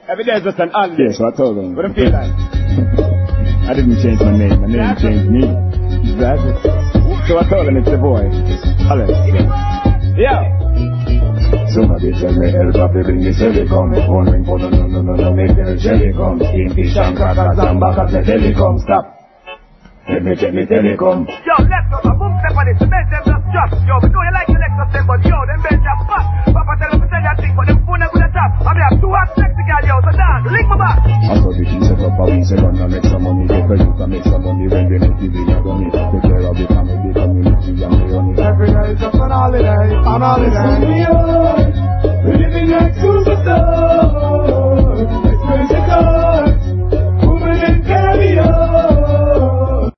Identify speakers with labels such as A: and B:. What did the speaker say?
A: Every day is just an holiday.
B: Yeah, so I told him.
A: What do you feel like?
B: I didn't change my name. My name changed me. Exactly. So I told him it's the boy. Hello.
A: Yeah.
B: Somebody tell me help up, they bring the telecom. Phone ring, phone, no, make the jelly come. Steam fish and crackers and back at the telecom. Stop. Let me telecom.
C: Yo, let's go, boom, step on it, the men them just drop. Yo, we know you like your Lexus them, but yo, them men just fast. Papa tell them to tell you thing, but them phone them with a top. I mean, I have 2 hot sexy girl, yo, so dance, link me back.
B: I thought we should set up a week second and make some money. Get the youth and make some money when they make TV and money. Take care of the family, the community and the money.
D: Every day is just an holiday, an holiday.
B: We're living like two